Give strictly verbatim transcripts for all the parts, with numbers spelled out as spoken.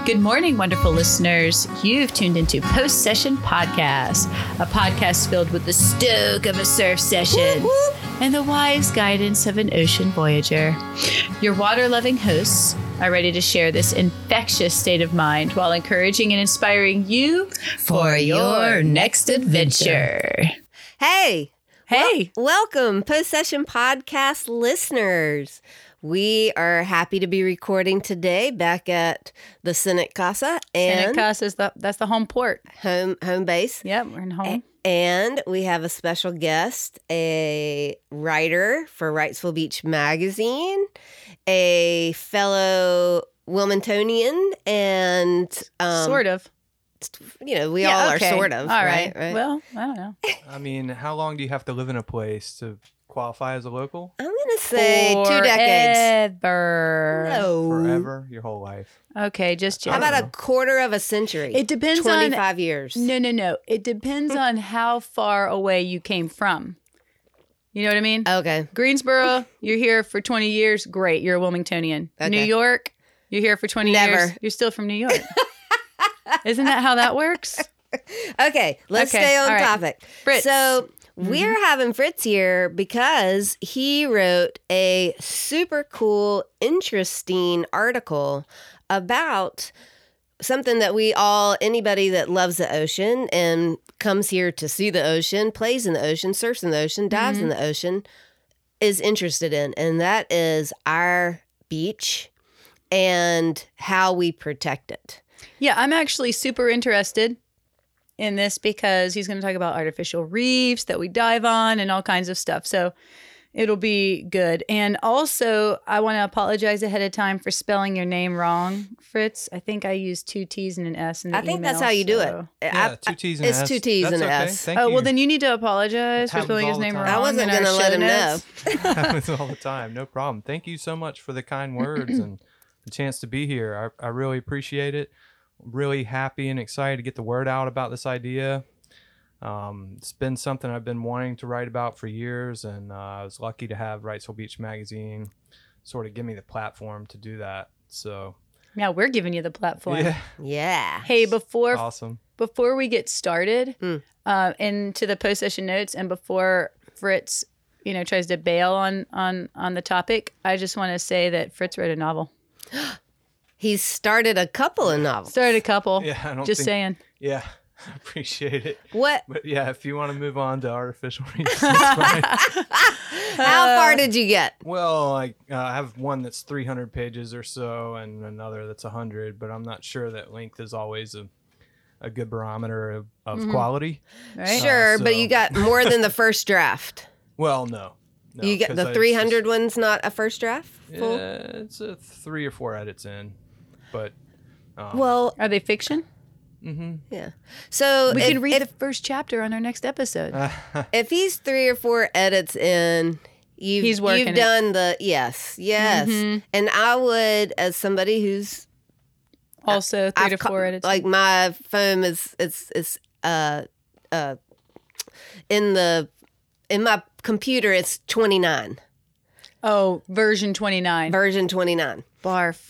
Good morning, wonderful listeners. You've tuned into Post Session Podcast, a podcast filled with the stoke of a surf session whoop, whoop. and the wise guidance of an ocean voyager. Your water-loving hosts are ready to share this infectious state of mind while encouraging and inspiring you for your next adventure. Hey! Hey! Wel- welcome, Post Session Podcast listeners. We are happy to be recording today back at the Senate Casa and Senate Casa is the that's the home port. home home base. Yep, we're in home. A- and we have a special guest, a writer for Wrightsville Beach Magazine, a fellow Wilmingtonian, and um, sort of. You know, we Yeah, all okay. are sort of. All right. right. Well, I don't know. I mean, how long do you have to live in a place to qualify as a local? I'm going to say two decades. Forever. No. Forever? Your whole life? Okay, just How check. about a quarter of a century? It depends on twenty-five years. No, no, no. It depends on how far away you came from. You know what I mean? Okay. Greensboro, you're here for twenty years. Great, you're a Wilmingtonian. Okay. New York, you're here for twenty Never. years. You're still from New York. Isn't that how that works? Okay, let's Okay, stay on all right. topic. Fritz. So we're having Fritz here because he wrote a super cool, interesting article about something that we all, anybody that loves the ocean and comes here to see the ocean, plays in the ocean, surfs in the ocean, dives in the ocean, is interested in. And that is our beach and how we protect it. Yeah, I'm actually super interested in this because he's going to talk about artificial reefs that we dive on and all kinds of stuff. So it'll be good. And also, I want to apologize ahead of time for spelling your name wrong, Fritz. I think I used two T's and an S in the I think email, that's how you do so- it. Yeah, I- two T's and it's an S. two T's That's and an okay. S. Thank Oh, you. well, then you need to apologize for Happens spelling all his the name time. wrong. I wasn't in our going to let show him know. notes. happens all the time. No problem. Thank you so much for the kind words and the chance to be here. I, I really appreciate it. Really happy and excited to get the word out about this idea. Um, it's been something I've been wanting to write about for years, and uh, I was lucky to have Wrightsville Beach Magazine sort of give me the platform to do that. So, Yeah, we're giving you the platform. yeah, Yeah. Hey, before awesome. before we get started Mm. uh, into the post session notes, and before Fritz, you know, tries to bail on on on the topic, I just want to say that Fritz wrote a novel. He's started a couple of novels. Started a couple. Yeah, I don't just think- saying. Yeah, I appreciate it. What? But yeah, if you want to move on to artificial reefs, that's fine. How far did you get? Well, I, uh, I have one that's three hundred pages or so and another that's one hundred, but I'm not sure that length is always a, a good barometer of, of Mm-hmm. quality. Right? Sure, so- but you got more than the first draft. Well, no. no you get 'cause the I three hundred just- one's not a first draft? Full? Yeah, it's a three or four edits in, but um, Well, Are they fiction? yeah. So We if, could read if, the first chapter on our next episode. if he's three or four edits in, you've, He's working you've it. done the, yes, yes. Mhm. And I would, as somebody who's, also, 3 I've to ca- four edits. like my phone is, it's, it's, uh, uh, in the, in my computer, it's twenty-nine, oh, version twenty-nine. version twenty-nine. Barf.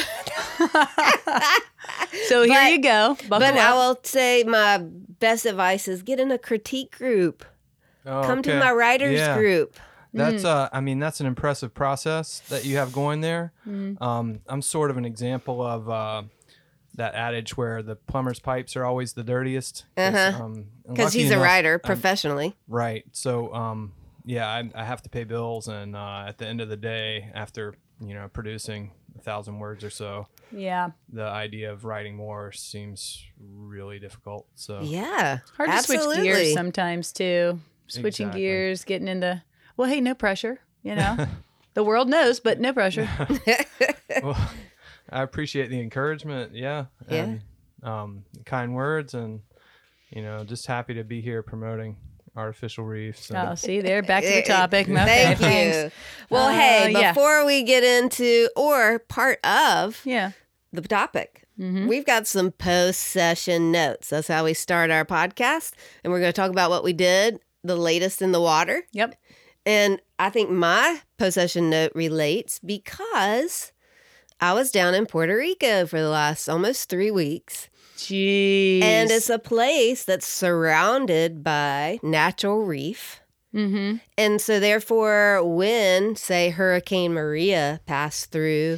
So here But- you go. Buckle But I up. will say my best advice is get in a critique group. oh, Come to okay. my writers Yeah. group. That's Mm. uh, I mean, that's an impressive process that you have going there. Mm. Um, I'm sort of an example of uh, that adage where the plumber's pipes are always the dirtiest. Uh-huh. um, Because lucky he's a enough- writer I'm- professionally. Right. So, um, yeah, I, I have to pay bills, and uh, at the end of the day, after you know producing a thousand words or so, Yeah. the idea of writing more seems really difficult. So, Yeah. Hard to switch absolutely. gears sometimes too. Switching Exactly. gears, getting into well, hey, no pressure, you know. The world knows, but no pressure. well, I appreciate the encouragement. Yeah. Yeah. And, um, kind words, and you know, just happy to be here promoting artificial reefs. And, Oh, see there, back to the topic. Okay, Thank thanks. you. Well, Uh, hey, yeah. before we get into or part of Yeah. the topic, Mhm. we've got some post-session notes. That's how we start our podcast, and we're going to talk about what we did, the latest in the water. Yep. And I think my possession note relates because I was down in Puerto Rico for the last almost three weeks. Jeez. And it's a place that's surrounded by natural reef. Mm-hmm. And so therefore, when, say, Hurricane Maria passed through,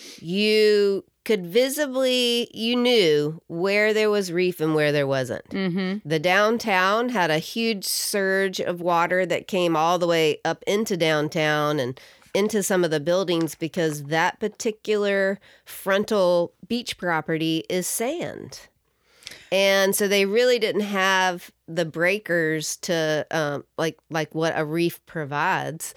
you could visibly, you knew where there was reef and where there wasn't. Mm-hmm. The downtown had a huge surge of water that came all the way up into downtown and into some of the buildings because that particular frontal beach property is sand. And so they really didn't have the breakers to, um, like like what a reef provides,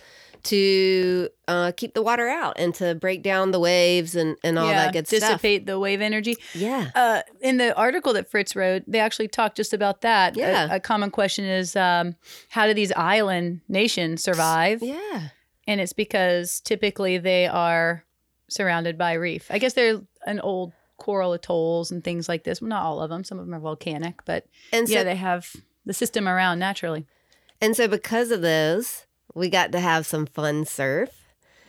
to uh, keep the water out and to break down the waves and, and all yeah, that good stuff. dissipate the wave energy. Yeah. Uh, in the article that Fritz wrote, they actually talked just about that. Yeah. A, a common question is, um, how do these island nations survive? Yeah. And it's because typically they are surrounded by reef. I guess they're an old coral atolls and things like this. Well, not all of them. Some of them are volcanic, but And so, yeah, they have the system around naturally. and so because of those, we got to have some fun surf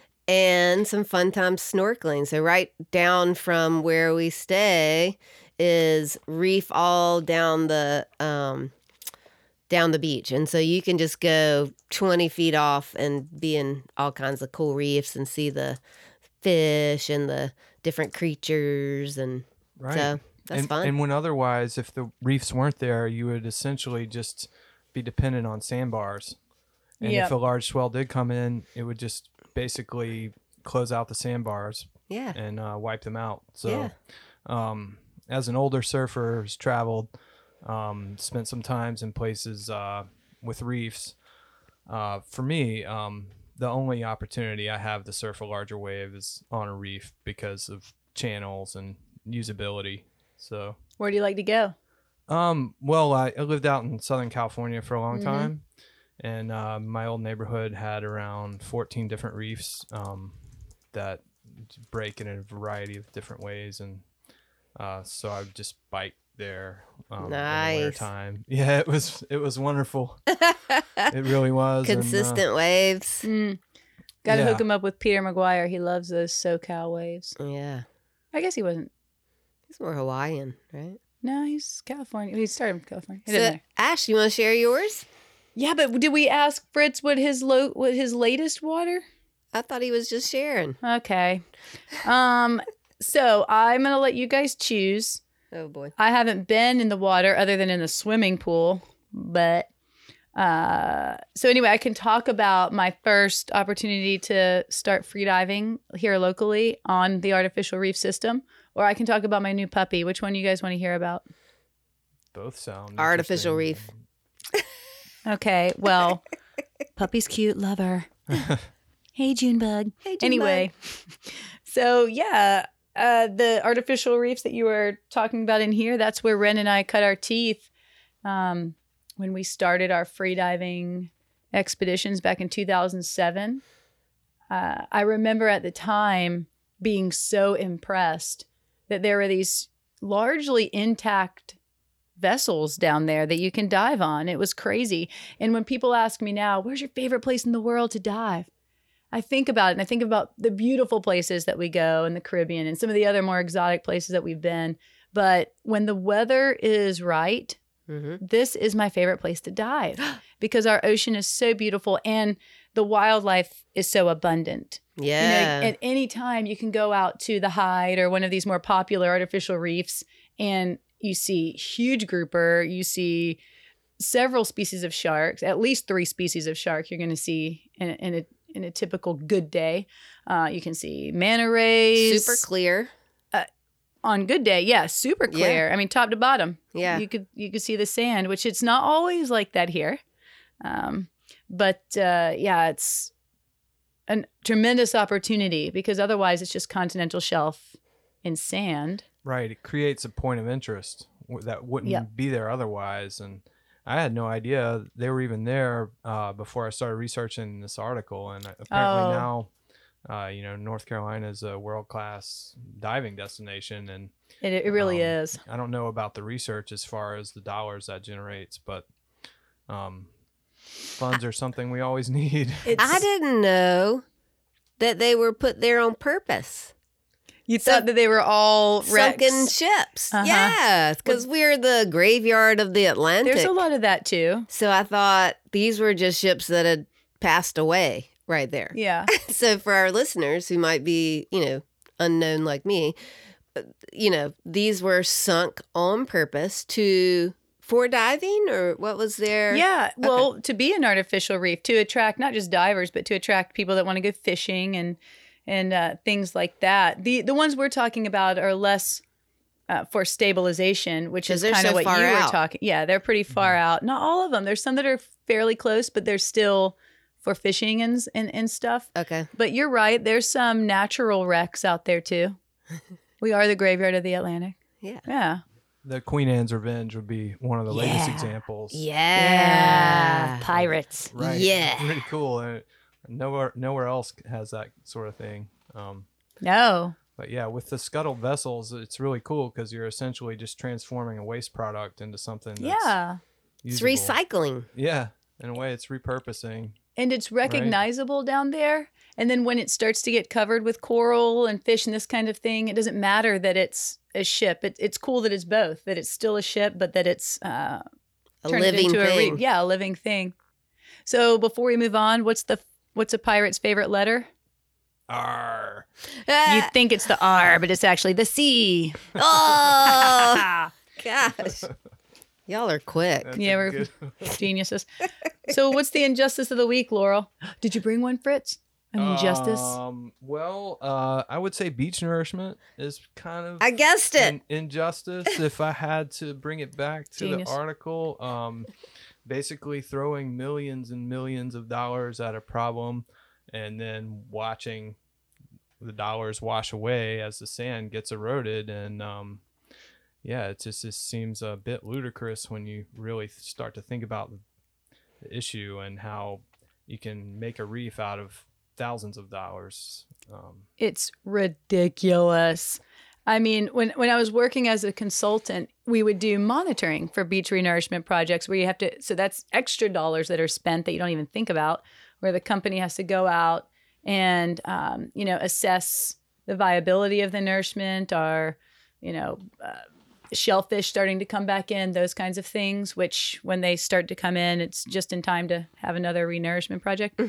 and some fun time snorkeling. So right down from where we stay is reef all down the um, down the beach. And so you can just go twenty feet off and be in all kinds of cool reefs and see the fish and the different creatures. And Right. so that's and, fun. And when otherwise, if the reefs weren't there, you would essentially just be dependent on sandbars. And Yep. if a large swell did come in, it would just basically close out the sandbars yeah. and uh, wipe them out. So, Yeah. um, as an older surfer who's traveled, um, spent some times in places uh, with reefs, uh, for me, um, the only opportunity I have to surf a larger wave is on a reef because of channels and usability. So, Where do you like to go? um, well, I, I lived out in Southern California for a long Mhm. time, and uh, my old neighborhood had around fourteen different reefs um, that break in a variety of different ways, and uh, so I would just bike there um, in the Nice. winter time. Yeah, it was it was wonderful. It really was. and, uh, Consistent waves. Mm. Got to Yeah. hook him up with Peter McGuire. He loves those SoCal waves. Yeah. I guess he wasn't. He's more Hawaiian, right? No, he's California. He started in California. It So, doesn't matter. Ash, you want to share yours? Yeah, but did we ask Fritz what his low, what his latest water? I thought he was just sharing. Okay. Um. So I'm gonna let you guys choose. Oh, boy. I haven't been in the water other than in the swimming pool, but uh. So anyway, I can talk about my first opportunity to start freediving here locally on the artificial reef system, or I can talk about my new puppy. Which one do you guys want to hear about? both sound Artificial interesting. reef. Okay, well, puppy's cute, love her. Hey, Junebug. Hey, Junebug. Anyway, so yeah, uh, the artificial reefs that you were talking about in here, that's where Ren and I cut our teeth um, when we started our freediving expeditions back in two thousand seven. Uh, I remember at the time being so impressed that there were these largely intact vessels down there that you can dive on. It was crazy. And when people ask me now, where's your favorite place in the world to dive? I think about it and I think about the beautiful places that we go in the Caribbean and some of the other more exotic places that we've been. But when the weather is right, Mm-hmm. this is my favorite place to dive because our ocean is so beautiful and the wildlife is so abundant. Yeah. You know, at any time you can go out to the Hyde or one of these more popular artificial reefs and you see huge grouper, you see several species of sharks, at least three species of shark you're going to see in, in a in a typical good day. Uh, you can see manta rays. Super clear. On good day, yeah, super clear. I mean, top to bottom. Yeah. You could you could see the sand, which it's not always like that here. Um, but uh, yeah, it's a tremendous opportunity because otherwise it's just continental shelf and sand. Right. It creates a point of interest w- that wouldn't Yeah. be there otherwise. And I had no idea they were even there uh, before I started researching this article. And apparently Oh. now, uh, you know, North Carolina is a world-class diving destination. And It, it really Um, is. I don't know about the research as far as the dollars that generates, but um, funds are something we always need. It's, I didn't know that they were put there on purpose. You thought that they were all wrecks. sunken ships. Uh-huh. Yeah, because we're the graveyard of the Atlantic. There's a lot of that too. So I thought these were just ships that had passed away right there. Yeah. So for our listeners who might be, you know, unknown like me, you know, these were sunk on purpose to for diving, or what was there? Yeah. Well, okay. To be an artificial reef, to attract not just divers, but to attract people that want to go fishing and and uh, things like that. The the ones we're talking about are less uh, for stabilization, which is kind of so what you out. were talking. Yeah, they're pretty far mm-hmm. out. Not all of them. There's some that are fairly close, but they're still for fishing and, and, and stuff. Okay. But you're right. There's some natural wrecks out there too. We are the graveyard of the Atlantic. Yeah. Yeah. The Queen Anne's Revenge would be one of the yeah. latest examples. Yeah. yeah. Pirates. Right. Yeah. Pretty cool. Uh, nowhere nowhere else has that sort of thing. Um, no. But yeah, with the scuttled vessels, it's really cool because you're essentially just transforming a waste product into something that's yeah. usable. It's recycling. Yeah. In a way, it's repurposing. And it's recognizable right? down there. And then when it starts to get covered with coral and fish and this kind of thing, it doesn't matter that it's a ship. It, it's cool that it's both, that it's still a ship, but that it's uh, a turned living into thing. A re- yeah, a living thing. So before we move on, what's the what's a pirate's favorite letter? R. You think it's the R, but it's actually the C. Oh, gosh. Y'all are quick. That's yeah, we're good. geniuses. So what's the injustice of the week, Laurel? Did you bring one, Fritz? An injustice? Um, well, uh, I would say beach nourishment is kind of I guessed it. an injustice. If I had to bring it back to Genius. the article, um, basically throwing millions and millions of dollars at a problem and then watching the dollars wash away as the sand gets eroded. And um, yeah, it just, just seems a bit ludicrous when you really start to think about the issue and how you can make a reef out of thousands of dollars. Um, it's ridiculous. I mean, when, when I was working as a consultant, we would do monitoring for beach renourishment projects where you have to, so that's extra dollars that are spent that you don't even think about, where the company has to go out and, um, you know, assess the viability of the nourishment, or, you know, uh, shellfish starting to come back in, those kinds of things, which when they start to come in, it's just in time to have another renourishment project.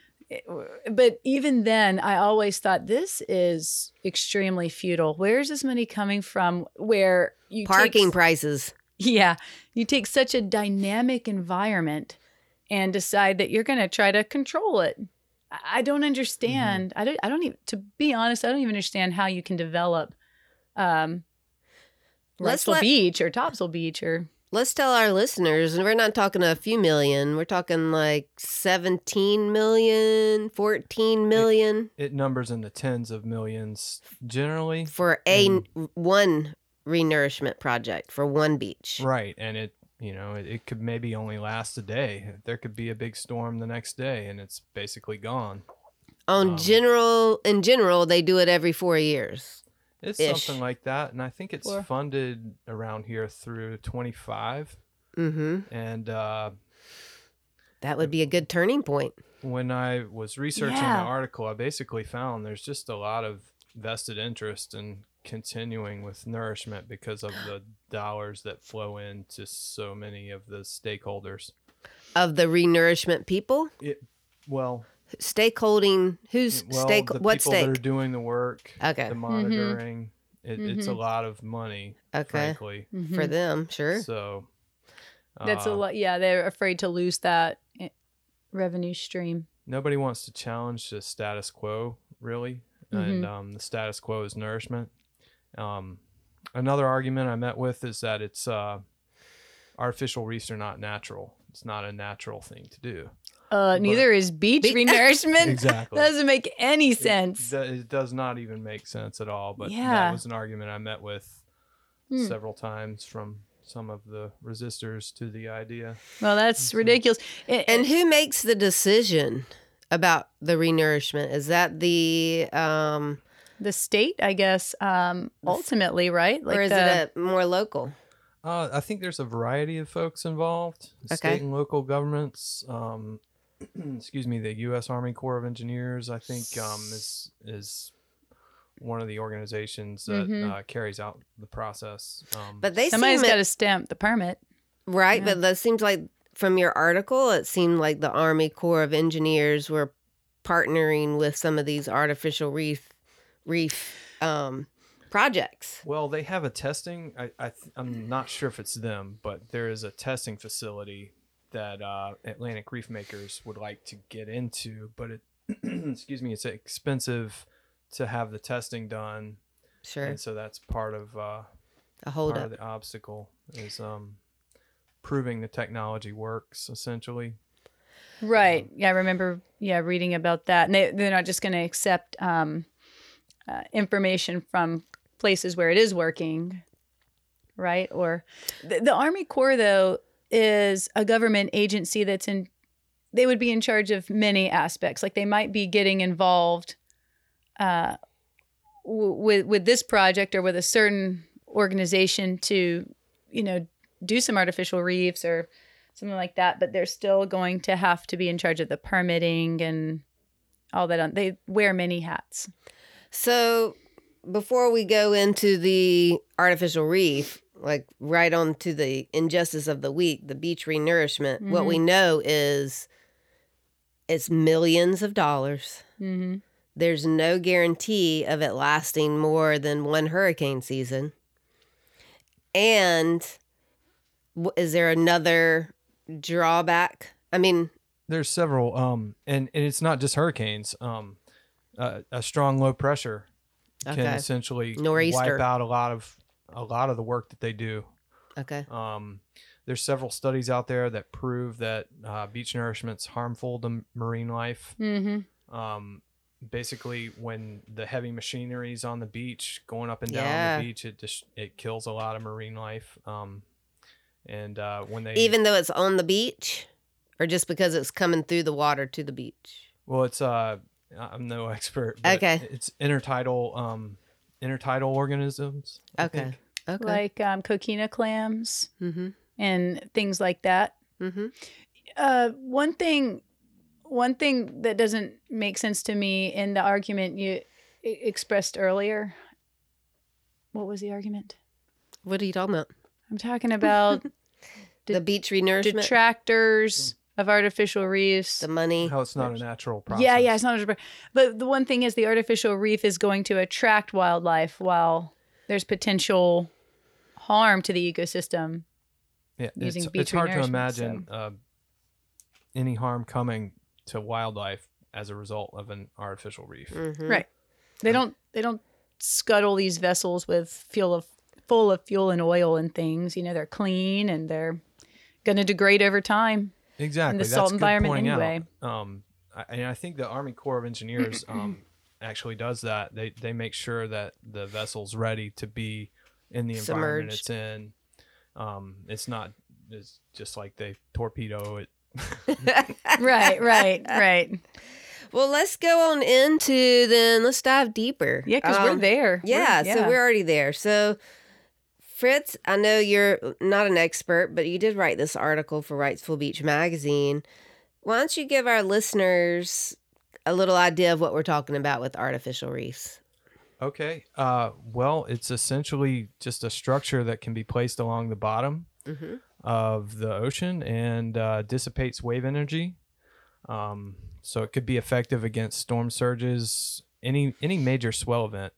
But even then, I always thought this is extremely futile. Where's this money coming from? Where you parking take, prices. Yeah, you take such a dynamic environment and decide that you're going to try to control it. I don't understand. Mm-hmm. I don't. I don't even. To be honest, I don't even understand how you can develop um, Wrightsville let, Beach or Topsail Beach or. Let's tell our listeners, and we're not talking a few million. We're talking like seventeen million, fourteen million. It, it numbers in the tens of millions generally. For a and, one renourishment project for one beach. Right. And it, you know, it, it could maybe only last a day. There could be a big storm the next day and it's basically gone. On um, general, in general, they do it every four years. It's Ish. something like that. And I think it's Four. funded around here through twenty-five. Mm-hmm. And uh, that would be a good turning point. When I was researching yeah. the article, I basically found there's just a lot of vested interest in continuing with nourishment because of the dollars that flow into so many of the stakeholders. Of the renourishment people? It, well... Stakeholding, who's well, stake? The what people stake? that are doing the work, okay. the monitoring. Mm-hmm. It, mm-hmm. It's a lot of money, okay. frankly. Mm-hmm. For them, sure. So uh, that's a lot. Yeah, they're afraid to lose that revenue stream. Nobody wants to challenge the status quo, really, mm-hmm. and um, the status quo is nourishment. Um, another argument I met with is that it's uh, artificial reefs are not natural. It's not a natural thing to do. Uh, neither is beach Be- renourishment. Exactly. Doesn't make any sense. It, it does not even make sense at all. But yeah. that was an argument I met with hmm. several times from some of the resistors to the idea. Well, that's ridiculous. And, and who makes the decision about the renourishment? Is that the um, the state, I guess, um, ultimately, right? Like or is the, it a more local? Uh, I think there's a variety of folks involved. Okay. State and local governments. Um, excuse me, the U S Army Corps of Engineers, I think, um, is is one of the organizations that Mhm. uh, carries out the process. Um, But they Somebody's seem got it- to stamp the permit. right. Yeah. But that seems like from your article, it seemed like the Army Corps of Engineers were partnering with some of these artificial reef reef um, projects. well, they have a testing. I, I th- I'm not sure if it's them, but there is a testing facility that uh, Atlantic Reef Makers would like to get into. But it, excuse me, it's expensive to have the testing done, Sure, and so that's part of uh, a hold part up. of the obstacle is um, proving the technology works. Essentially, Right. Yeah, I remember yeah, reading about that. And they, they're not just going to accept um, uh, information from places where it is working, right? Or the, the Army Corps, though, is a government agency that's in, they would be in charge of many aspects. Like they might be getting involved uh, w- with, with this project or with a certain organization to, you know, do some artificial reefs or something like that, but they're still going to have to be in charge of the permitting and all that. On, they wear many hats. So before we go into the artificial reef, like right on to the injustice of the week, the beach renourishment, what we know is it's millions of dollars. Mm-hmm. There's no guarantee of it lasting more than one hurricane season. And w- is there another drawback? I mean, there's several, um, and, and it's not just hurricanes. Um, uh, a strong low pressure can Okay. essentially Nor'easter. wipe out a lot of a lot of the work that they do. okay. Um, there's several studies out there that prove that uh, beach nourishment's harmful to marine life. Mm-hmm. Um, basically, when the heavy machinery is on the beach, going up and down Yeah. the beach, it just it kills a lot of marine life. Um, and uh, when they Even though it's on the beach, or just because it's coming through the water to the beach? well, it's uh, I'm no expert. But Okay. it's intertidal um, intertidal organisms. I Okay. think. Okay. Like um, coquina clams mm-hmm. and things like that. Mm-hmm. Uh, one thing, one thing that doesn't make sense to me in the argument you e- expressed earlier. What was the argument? What are you talking about? I'm talking about The De- beach renourishment? detractors of artificial reefs. the money? How it's not a natural process. Yeah, yeah, it's not. A, but the one thing is, the artificial reef is going to attract wildlife, while there's potential harm to the ecosystem. Yeah, using it's, beach it's hard to renourishment, imagine uh, any harm coming to wildlife as a result of an artificial reef. Mhm. Right. They don't. They don't scuttle these vessels with fuel of full of fuel and oil and things. You know, they're clean and they're going to degrade over time. Exactly. the That's salt good environment pointing anyway. Out. Um, I, and I think the Army Corps of Engineers um, actually does that. They they make sure that the vessel's ready to be in the environment Submerged. it's in. Um, it's not it's just like they torpedo it. Right. Right. Right. Well, let's go on into then. Let's dive deeper. Yeah, because we're Um, there. Yeah, We're- so we're already there. So, Fritz, I know you're not an expert, but you did write this article for Wrightsville Beach Magazine. Why don't you give our listeners a little idea of what we're talking about with artificial reefs? Okay. Uh, well, it's essentially just a structure that can be placed along the bottom Mm-hmm. of the ocean and uh, dissipates wave energy. Um, so it could be effective against storm surges, any any major swell event.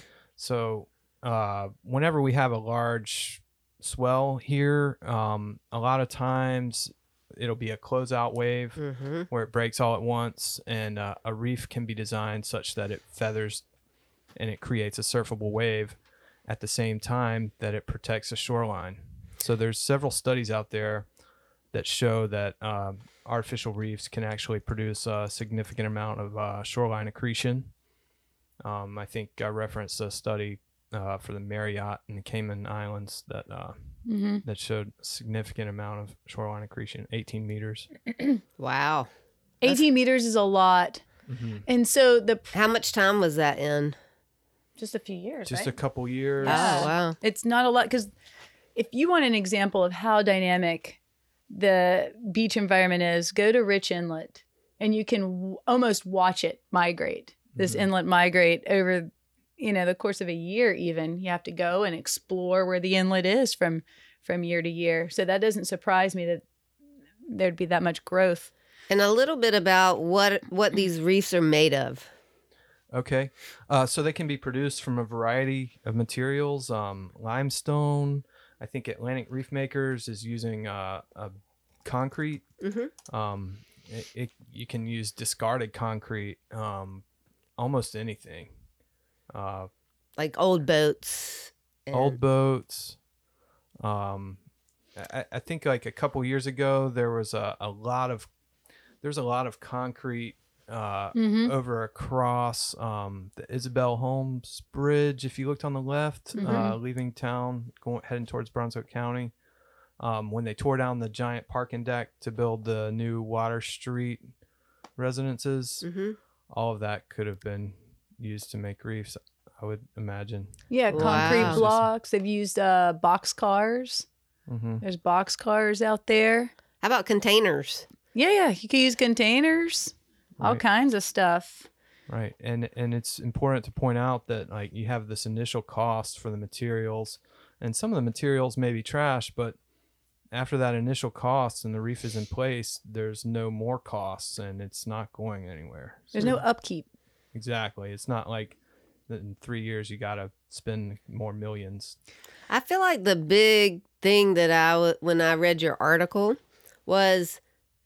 So uh, whenever we have a large swell here, um, a lot of times it'll be a closeout wave Mm-hmm. where it breaks all at once, and uh, a reef can be designed such that it feathers and it creates a surfable wave at the same time that it protects the shoreline. So there's several studies out there that show that um, artificial reefs can actually produce a significant amount of uh, shoreline accretion. Um, I think I referenced a study uh, for the Marriott and the Cayman Islands that uh, Mm-hmm. that showed a significant amount of shoreline accretion, eighteen meters. Wow. eighteen meters is a lot. Mm-hmm. And so the How much time was that in? just a few years, Just right? a couple years. Yeah. Oh, wow. It's not a lot, because if you want an example of how dynamic the beach environment is, go to Rich Inlet and you can w- almost watch it migrate. This Mhm. inlet migrate over, you know, the course of a year even. You have to go and explore where the inlet is from from year to year. So that doesn't surprise me that there'd be that much growth. And a little bit about what what these reefs are made of. Okay. Uh, so they can be produced from a variety of materials. Um, limestone. I think Atlantic Reef Makers is using uh, a concrete. Mm-hmm. Um, it, it, you can use discarded concrete, um, almost anything. Uh, Like old boats. and- old boats. Um, I, I think like a couple years ago, there was a, a lot of, there's a lot of concrete uh, Mhm. over across um, the Isabel Holmes Bridge. If you looked on the left, Mhm. uh, leaving town, going heading towards Brunswick County, um, when they tore down the giant parking deck to build the new Water Street residences, Mhm. all of that could have been used to make reefs, I would imagine. Yeah, concrete Wow. blocks. They've used uh, box cars. Mm-hmm. There's box cars out there. How about containers? Yeah, yeah. You can use containers, all Right. kinds of stuff. Right. And and it's important to point out that like you have this initial cost for the materials, and some of the materials may be trash, but after that initial cost and the reef is in place, there's no more costs and it's not going anywhere. There's So- no upkeep. Exactly. It's not like that in three years you got to spend more millions. I feel like the big thing that I w- when I read your article was,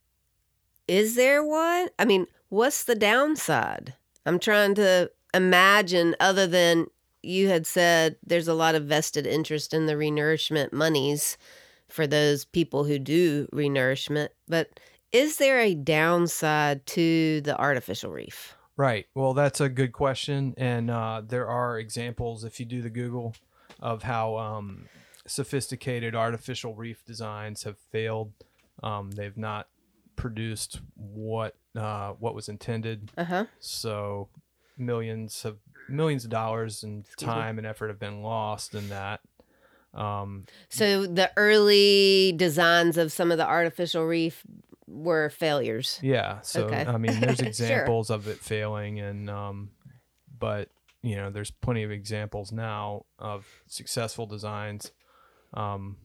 is there one? I mean, what's the downside? I'm trying to imagine, other than you had said there's a lot of vested interest in the renourishment monies for those people who do renourishment, but is there a downside to the artificial reef? Right. Well, that's a good question. And uh, there are examples, if you do the Google, of how um, sophisticated artificial reef designs have failed. Um, they've not produced what uh, what was intended. Uh-huh. So millions of millions of dollars and Excuse me. time and effort have been lost in that. Um, So the early designs of some of the artificial reef were failures. yeah. So Okay. I mean, there's Sure. examples of it failing, and um, but you know, there's plenty of examples now of successful designs. Um,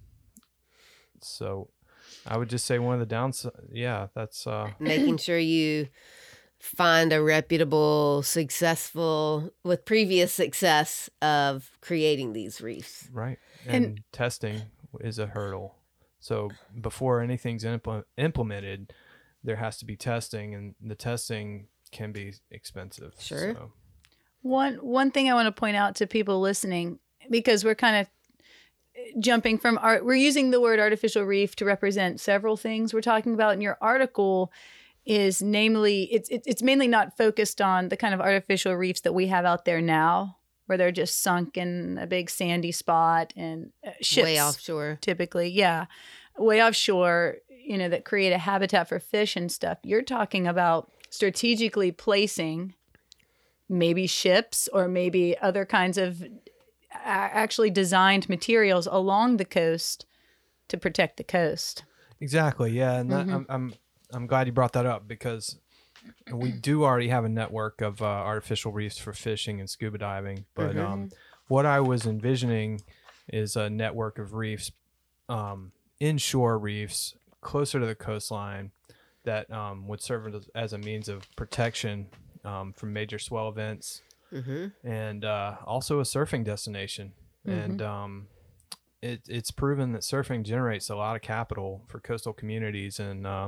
so I would just say one of the downsides. Yeah, that's uh, Making sure you find a reputable, successful, with previous success of creating these reefs. right. And, And- testing is a hurdle. So before anything's impl- implemented, there has to be testing, and the testing can be expensive. Sure. So, One one thing I want to point out to people listening, because we're kind of jumping from art, we're using the word artificial reef to represent several things we're talking about in your article. Is namely, it's it's it's mainly not focused on the kind of artificial reefs that we have out there now, where they're just sunk in a big sandy spot and uh, ships Way offshore. typically, yeah, way offshore, you know, that create a habitat for fish and stuff. You're talking about strategically placing maybe ships or maybe other kinds of a- actually designed materials along the coast to protect the coast. exactly. Yeah, and that, Mhm. I'm, I'm I'm glad you brought that up, because we do already have a network of uh, artificial reefs for fishing and scuba diving. But Mhm. um, what I was envisioning is a network of reefs, um, inshore reefs closer to the coastline, that um, would serve as, as a means of protection um, from major swell events, Mm-hmm. and uh, also a surfing destination. And um, it, it's proven that surfing generates a lot of capital for coastal communities, and uh,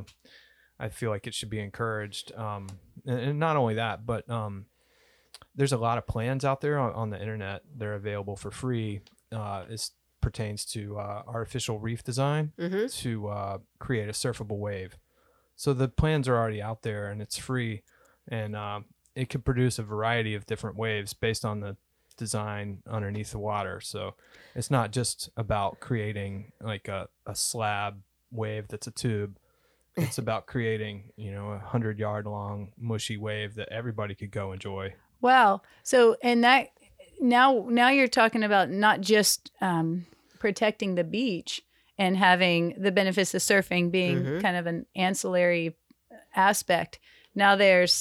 I feel like it should be encouraged. Um, and, and not only that, but um, there's a lot of plans out there on, on the internet. They're available for free. Uh, this pertains to uh, artificial reef design Mm-hmm. to uh, create a surfable wave. So the plans are already out there, and it's free, and uh, it could produce a variety of different waves based on the design underneath the water. So it's not just about creating like a, a slab wave that's a tube. It's about creating, you know, a hundred yard long mushy wave that everybody could go enjoy. Wow. So, and that now, now you're talking about not just um, protecting the beach and having the benefits of surfing being Mhm. kind of an ancillary aspect. Now there's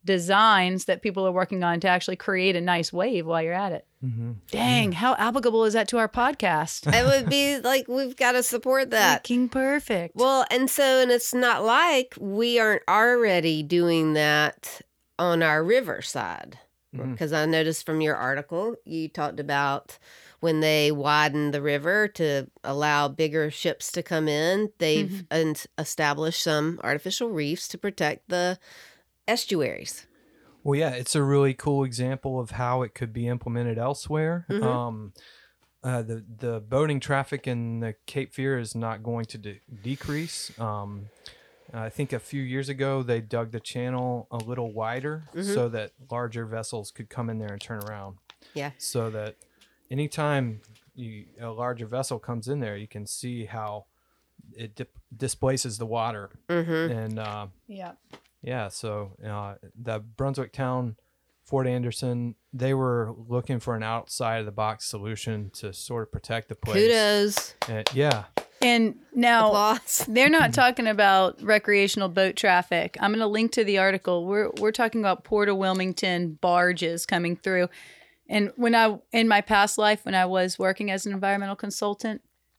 designs that people are working on to actually create a nice wave while you're at it. Mm-hmm. Dang, yeah. How applicable is that to our podcast? It would be like, we've got to support that. Fucking perfect. Well, and so, and it's not like we aren't already doing that on our river side. Because mm-hmm. I noticed from your article, you talked about when they widened the river to allow bigger ships to come in, they've mm-hmm. established some artificial reefs to protect the estuaries. Well, yeah, it's a really cool example of how it could be implemented elsewhere. Mm-hmm. Um, uh, the the boating traffic in the Cape Fear is not going to de- decrease. Um, I think a few years ago they dug the channel a little wider mm-hmm. so that larger vessels could come in there and turn around. Yeah. So that anytime you, a larger vessel comes in there, you can see how it dip- displaces the water. Mm-hmm. And uh, yeah. Yeah, so uh, the Brunswick Town, Fort Anderson, they were looking for an outside-of-the-box solution to sort of protect the place. Kudos. And, yeah. And now Applause. They're not talking about recreational boat traffic. I'm going to link to the article. We're we're talking about Port of Wilmington barges coming through. And when I in my past life, when I was working as an environmental consultant,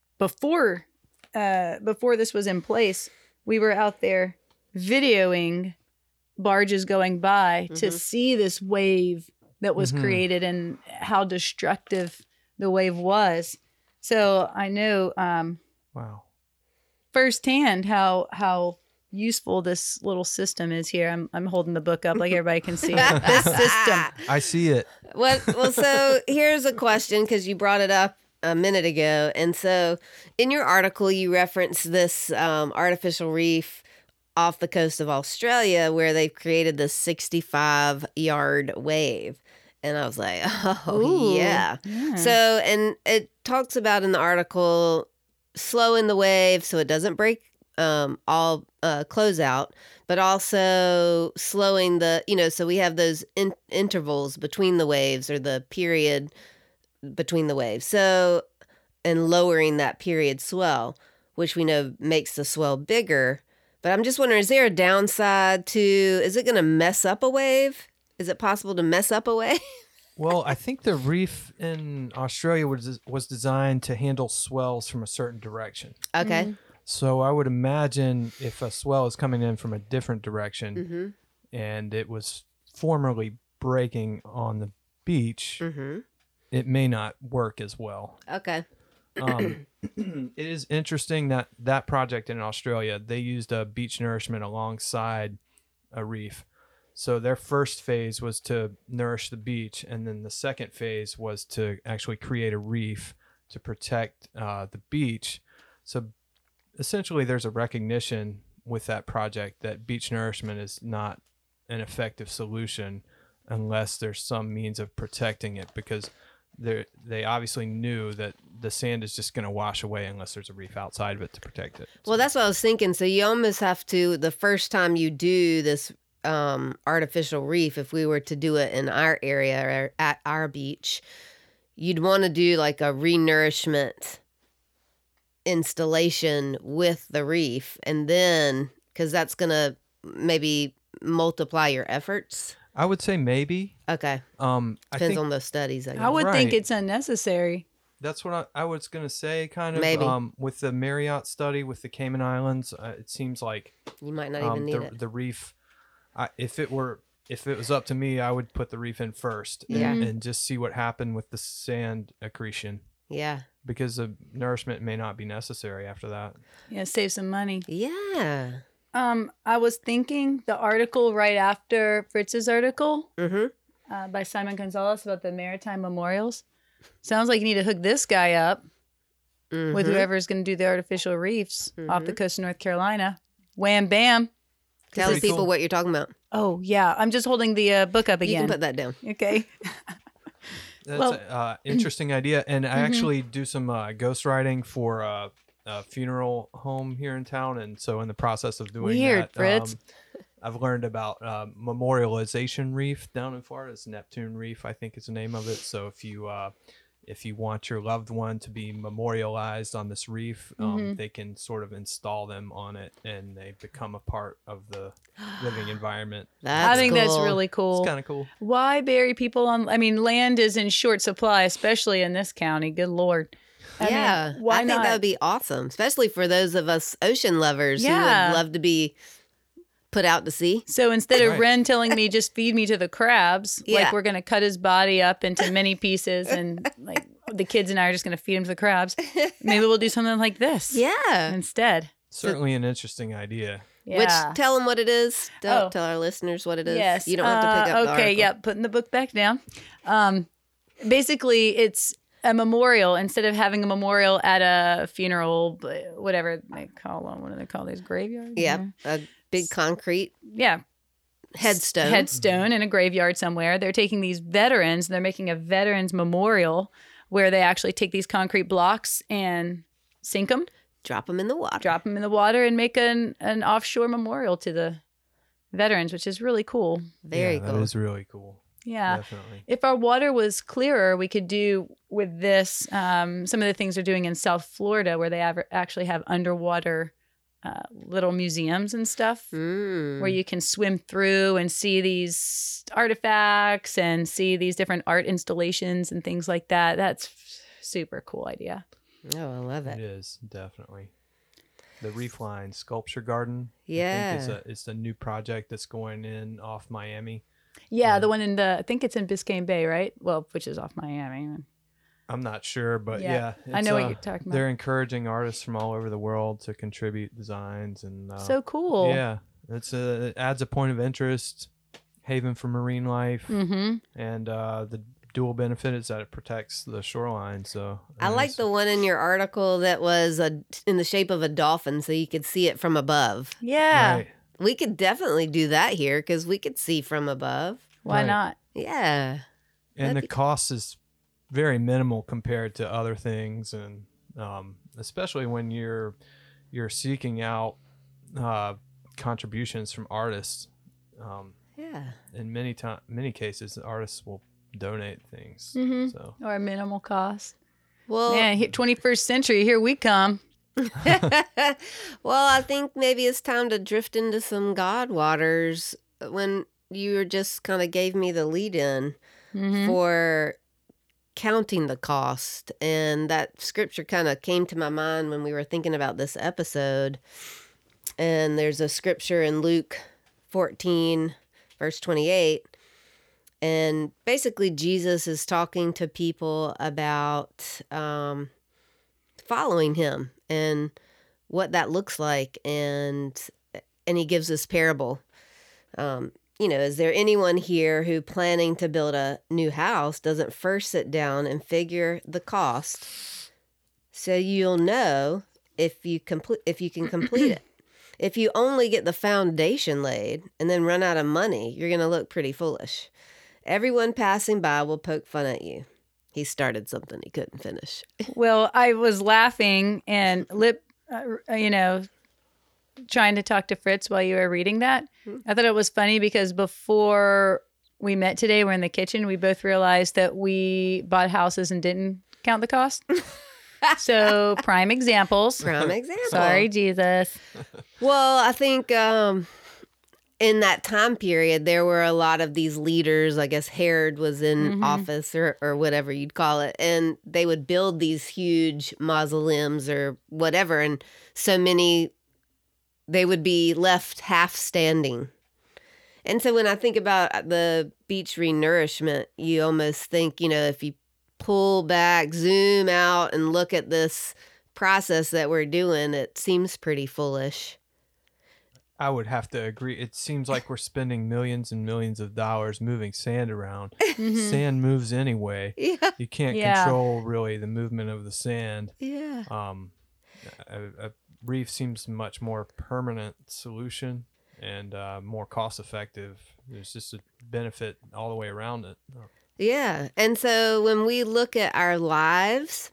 before uh, before this was in place, we were out there videoing barges going by mm-hmm. to see this wave that was mm-hmm. created and how destructive the wave was. So I know um, wow. firsthand how how useful this little system is here. I'm I'm holding the book up like everybody can see it. This system. I see it. Well, well, so here's a question because you brought it up a minute ago. And so in your article, you reference this um, artificial reef off the coast of Australia where they've created this sixty-five yard wave. And I was like, oh, Ooh, yeah. yeah. So, and it talks about in the article slowing the wave so it doesn't break um, all uh, closeout, but also slowing the, you know, so we have those in- intervals between the waves or the period between the waves. So, and lowering that period swell, which we know makes the swell bigger. But I'm just wondering, is there a downside to, is it going to mess up a wave? Is it possible to mess up a wave? Well, I think the reef in Australia was was designed to handle swells from a certain direction. Okay. Mm-hmm. So I would imagine if a swell is coming in from a different direction Mm-hmm. and it was formerly breaking on the beach, Mm-hmm. it may not work as well. Okay. Um, it is interesting that that project in Australia, they used a beach nourishment alongside a reef. So their first phase was to nourish the beach, and then the second phase was to actually create a reef to protect uh, the beach. So essentially there's a recognition with that project that beach nourishment is not an effective solution unless there's some means of protecting it, because they they obviously knew that the sand is just going to wash away unless there's a reef outside of it to protect it. Well, that's what I was thinking. So you almost have to, the first time you do this um, artificial reef, if we were to do it in our area or at our beach, you'd want to do like a renourishment installation with the reef. And then, because that's going to maybe multiply your efforts. I would say maybe. Okay. Um, I Depends think on those studies, I guess. I would think Right. it's unnecessary. that's what I, I was going to say, kind of. Maybe. Um, with the Marriott study with the Cayman Islands, uh, it seems like You might not um, even need the, it. the reef, I, if it were, if it was up to me, I would put the reef in first and, Yeah. and just see what happened with the sand accretion, Yeah. because the nourishment may not be necessary after that. Yeah, save some money. Yeah. Um, I was thinking the article right after Fritz's article Mm-hmm. uh, by Simon Gonzalez about the maritime memorials. Sounds like you need to hook this guy up Mm-hmm. with whoever's going to do the artificial reefs off the coast of North Carolina. Wham, bam. Tell the Pretty people cool. what you're talking about. Oh, yeah. I'm just holding the uh, book up You again. can put that down. Okay. That's Well- an uh, interesting idea. And I actually do some uh, ghostwriting for uh, a funeral home here in town. And so in the process of doing Weird, that, Fritz. um, I've learned about uh, Memorialization Reef down in Florida. It's Neptune Reef, I think is the name of it. So if you uh, if you want your loved one to be memorialized on this reef, um, Mhm. they can sort of install them on it, and they become a part of the living environment. That's I think that's cool. really cool. It's kind of cool. Why bury people on? I mean, land is in short supply, especially in this county. Good Lord. I mean, Yeah, why I think not? that would be awesome, especially for those of us ocean lovers Yeah. who would love to be put out to sea. So instead of Right. Ren telling me just feed me to the crabs, Yeah. like we're going to cut his body up into many pieces and like the kids and I are just going to feed him to the crabs, maybe we'll do something like this Yeah. instead. Certainly an interesting idea. Yeah. Which, tell them what it is. Tell, Oh. tell our listeners what it is. Yes. You don't have to pick Uh, up the Okay, article. yeah, putting the book back down. Um, basically, it's a memorial. Instead of having a memorial at a funeral, but whatever they call them, what do they call these, graveyards? Yep. A big concrete Yeah, headstone. headstone in a graveyard somewhere. They're taking these veterans, they're making a veterans memorial where they actually take these concrete blocks and sink them, Drop them in the water. drop them in the water, and make an, an offshore memorial to the veterans, which is really cool. Very yeah, cool. That is really cool. Yeah. Definitely. If our water was clearer, we could do with this um, some of the things they're doing in South Florida, where they have, actually have underwater uh, little museums and stuff, Mm. where you can swim through and see these artifacts and see these different art installations and things like that. That's super cool idea. Oh, I love It it. is, definitely. The Reef Line Sculpture Garden. I Yeah. think is a, it's a new project that's going in off Miami. Yeah, Yeah. the one in the I think it's in Biscayne Bay, right? Well, which is off Miami. I'm not sure, but Yeah, yeah. I it's, know what uh, you're talking about. They're encouraging artists from all over the world to contribute designs, and uh, So cool. yeah, it's a, it adds a point of interest, haven for marine life, Mm-hmm. and uh, the dual benefit is that it protects the shoreline. So I uh, like it's- the one in your article that was a, in the shape of a dolphin so you could see it from above. Yeah. Right. We could definitely do that here because we could see from above. Why Right. not? Yeah. and That'd the be- cost is very minimal compared to other things, and um, especially when you're you're seeking out uh, contributions from artists. Um, Yeah. in many time, many cases, artists will donate things. Mhm. So Or a minimal cost. Well, Man, he- twenty-first century, here we come. well, I think maybe it's time to drift into some God waters when you were just kind of gave me the lead in Mhm. for counting the cost. And that scripture kind of came to my mind when we were thinking about this episode. And there's a scripture in Luke fourteen, verse twenty-eight. And basically, Jesus is talking to people about um, following him and what that looks like. And and he gives this parable. Um, you know, is there anyone here who planning to build a new house doesn't first sit down and figure the cost so you'll know if you complete if you can complete it? If you only get the foundation laid and then run out of money, you're going to look pretty foolish. Everyone passing by will poke fun at you. He started something he couldn't finish. Well, I was laughing and lip, uh, you know, trying to talk to Fritz while you were reading that. I thought it was funny because before we met today, we're in the kitchen. We both realized that we bought houses and didn't count the cost. So prime examples. Prime example. Sorry, Jesus. Well, I think um, in that time period, there were a lot of these leaders. I guess Herod was in Mhm. office or, or whatever you'd call it. And they would build these huge mausoleums or whatever. And so many, they would be left half standing. And so when I think about the beach renourishment, you almost think, you know, if you pull back, zoom out, and look at this process that we're doing, it seems pretty foolish. I would have to agree. It seems like we're spending millions and millions of dollars moving sand around. Mhm. Sand moves anyway. Yeah. You can't Yeah. control really the movement of the sand. Yeah. Um, a, a reef seems a much more permanent solution and uh, more cost effective. There's just a benefit all the way around it. Yeah. And so when we look at our lives,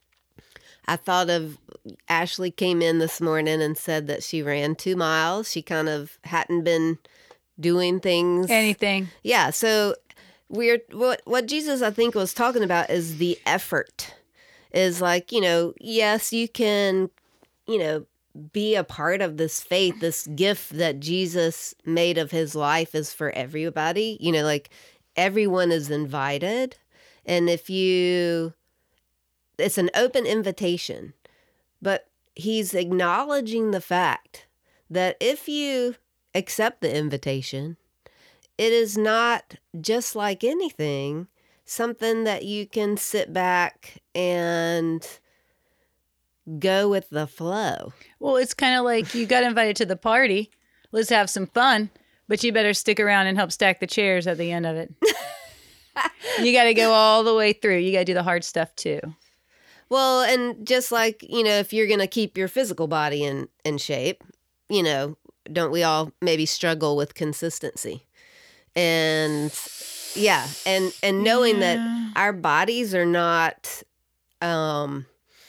I thought of Ashley came in this morning and said that she ran two miles. She kind of hadn't been doing things. Anything. Yeah. So we're what what Jesus I think was talking about is the effort. Is like, you know, yes, you can, you know, be a part of this faith, this gift that Jesus made of his life is for everybody. You know, like everyone is invited. And if you, it's an open invitation, but he's acknowledging the fact that if you accept the invitation, it is not just like anything, something that you can sit back and go with the flow. Well, it's kind of like you got invited to the party. Let's have some fun, but you better stick around and help stack the chairs at the end of it. You got to go all the way through. You got to do the hard stuff too. Well, and just like, you know, if you're going to keep your physical body in, in shape, you know, don't we all maybe struggle with consistency? And yeah, and, and knowing Yeah. that our bodies are not um,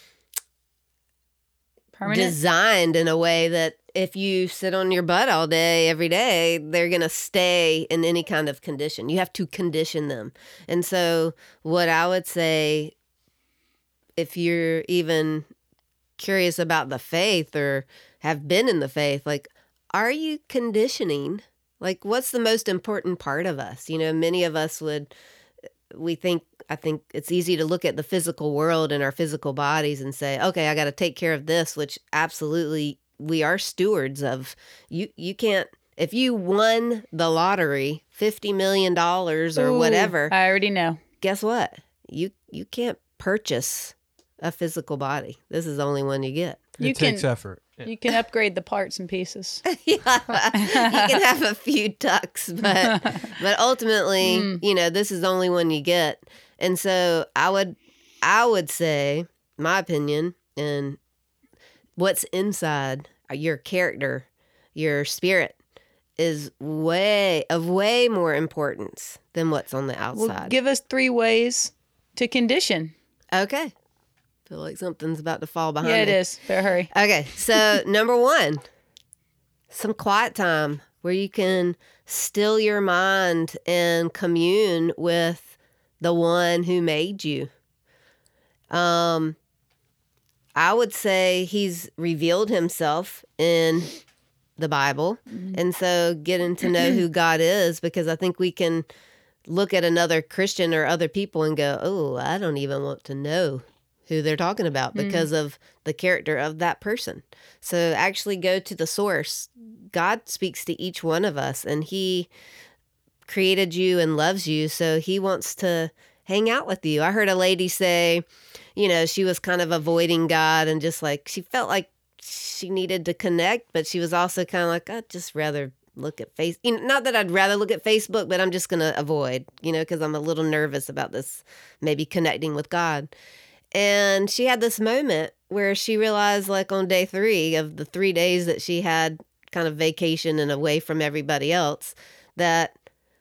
Permanent. designed in a way that if you sit on your butt all day, every day, they're going to stay in any kind of condition. You have to condition them. And so what I would say, if you're even curious about the faith or have been in the faith, like, are you conditioning? Like, what's the most important part of us? You know, many of us would, we think, I think it's easy to look at the physical world and our physical bodies and say, okay, I got to take care of this, which absolutely we are stewards of. You, you can't, if you won the lottery, fifty million dollars or Ooh, whatever, I already know. guess what? You, you can't purchase a physical body. This is the only one you get. It You takes can- effort. Yeah. You can upgrade the parts and pieces. Yeah, you can have a few tucks, but but ultimately, Mm. you know, this is the only one you get. And so I would I would say, my opinion, and what's inside your character, your spirit, is way of way more importance than what's on the Well, outside. give us three ways to condition. Okay. Feel like something's about to fall behind Yeah, it me. is. Better hurry. Okay, so number one, some quiet time where you can still your mind and commune with the one who made you. Um, I would say he's revealed himself in the Bible. And so getting to know who God is, because I think we can look at another Christian or other people and go, oh, I don't even want to know who they're talking about because of the character of that person. So actually go to the source. God speaks to each one of us, and he created you and loves you. So he wants to hang out with you. I heard a lady say, you know, she was kind of avoiding God and just like, she felt like she needed to connect, but she was also kind of like, I'd just rather look at face. You know, not that I'd rather look at Facebook, but I'm just going to avoid, you know, because I'm a little nervous about this, maybe connecting with God. And she had this moment where she realized, like on day three of the three days that she had kind of vacation and away from everybody else, that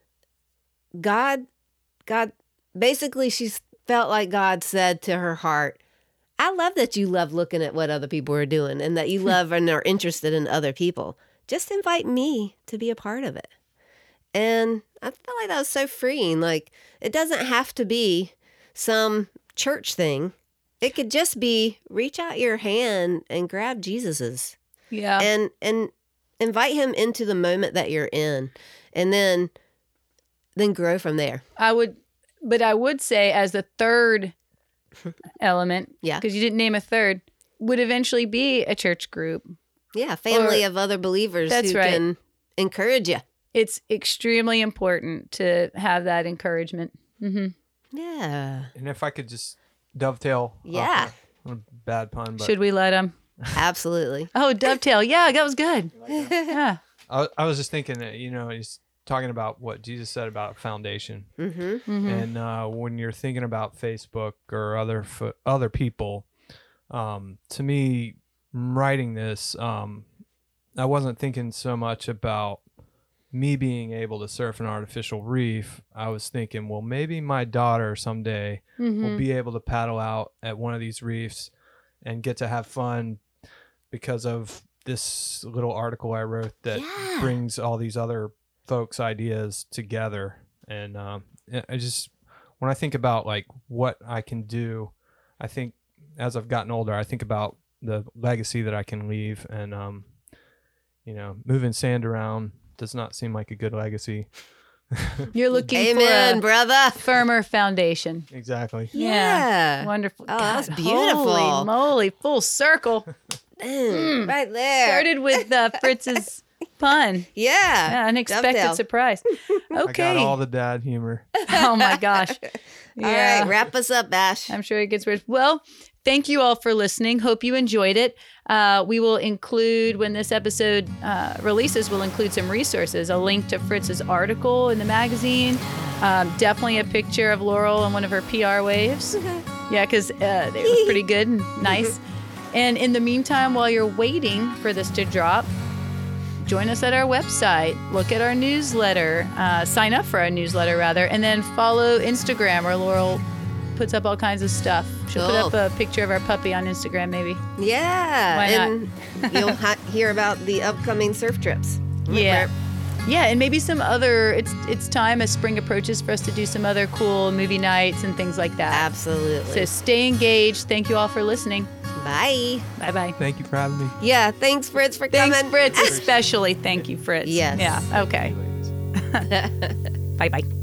God, God, basically she felt like God said to her heart, I love that you love looking at what other people are doing and that you love and are interested in other people. Just invite me to be a part of it. And I felt like that was so freeing. Like, it doesn't have to be some church thing. It could just be reach out your hand and grab Jesus's Yeah. and and invite him into the moment that you're in, and then then grow from there. I would, but I would say as the third element, Yeah. because you didn't name a third, would eventually be a church group. Yeah, family Or- of other believers That's who right. can encourage you. It's extremely important to have that encouragement. hmm Yeah, And if I could just dovetail. off Yeah. that- a bad pun, but Should we let them? absolutely. Oh, dovetail. Yeah, that was good. Yeah. I, I was just thinking that, you know, he's talking about what Jesus said about foundation. Mm-hmm. hmm And uh, when you're thinking about Facebook or other fo- other people, um, to me, writing this, um, I wasn't thinking so much about me being able to surf an artificial reef. I was thinking, well, maybe my daughter someday hmm will be able to paddle out at one of these reefs and get to have fun because of this little article I wrote that Yeah. brings all these other folks' ideas together. And um, I- I just, when I think about like what I can do, I think as I've gotten older, I think about the legacy that I can leave. And, um, you know, moving sand around does not seem like a good legacy. You're looking Amen, for a brother. firmer foundation. Exactly. Yeah. Wonderful. Oh, that's God, beautiful. Holy moly, full circle. Mm, right there. Started with uh, Fritz's pun. Yeah. Yeah, unexpected Dovetail. surprise. I Okay. got all the dad humor. Oh my gosh. All right, wrap us up, Ash. I'm sure it gets weird. Well, thank you all for listening. Hope you enjoyed it. Uh, we will include, when this episode uh, releases, we'll include some resources, a link to Fritz's article in the magazine, um, definitely a picture of Laurel on one of her P R waves. Yeah, because uh, they were pretty good and nice. And in the meantime, while you're waiting for this to drop, join us at our website, look at our newsletter, uh, sign up for our newsletter rather, and then follow Instagram where Laurel puts up all kinds of stuff. She'll Cool. put up a picture of our puppy on Instagram maybe. Yeah. Why not? and you'll ha- hear about the upcoming surf trips. Yeah. Yeah, and maybe some other, it's it's time as spring approaches for us to do some other cool movie nights and things like that. Absolutely. So stay engaged. Thank you all for listening. Bye. Bye-bye. Thank you for having me. Yeah. Thanks, Fritz, for Thanks, coming. Fritz. Especially thank you, Fritz. Yes. Yeah, okay. Thank you, ladies. Bye-bye.